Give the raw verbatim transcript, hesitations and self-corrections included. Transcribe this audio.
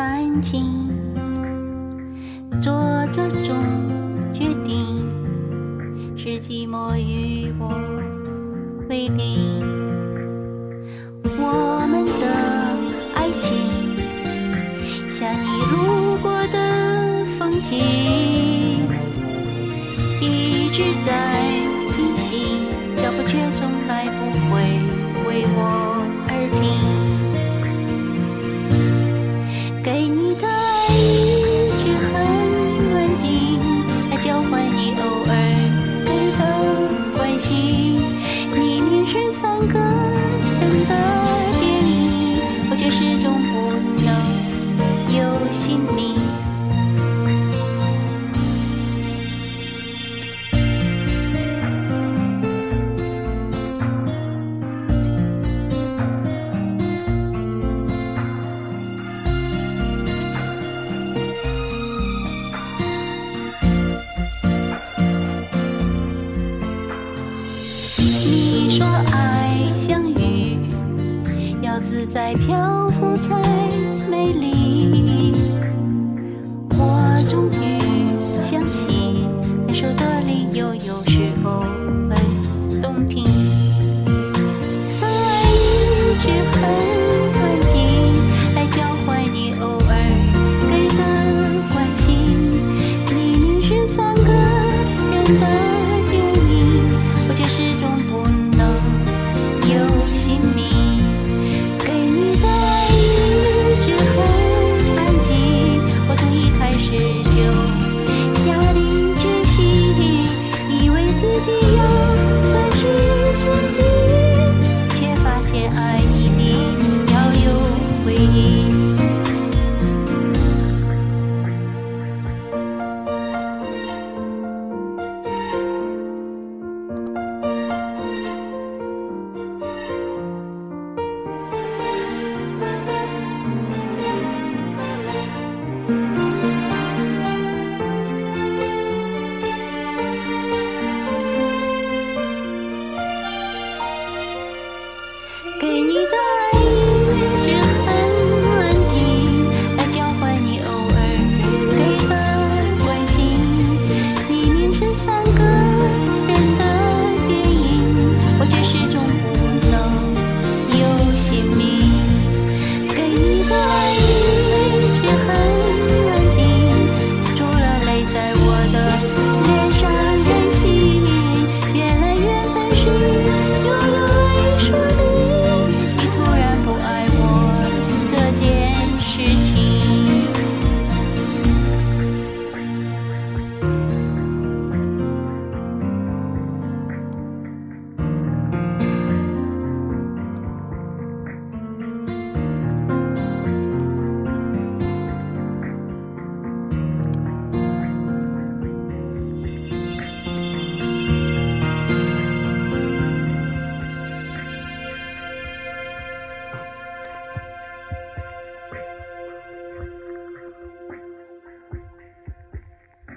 安静，做这种决定，是寂寞与我为邻。我们的爱情像你路过的风景，一直在进行，脚步却从来不会为我而停。给你的爱一直很安静，来交换你偶尔给的关心。明明是三个人的电影，我却始终不能有姓名。你说爱像雨，要自在漂浮才美丽。我终于相信，分手的理由有时候很动听。把爱一直很安静，来交换你偶尔给的关心。明明是三个人的电影，我却始终不能有姓名。给你的爱一直很安静，我从一开始就下定决心，以为自己要的是曾经，却发现爱一定要有回应。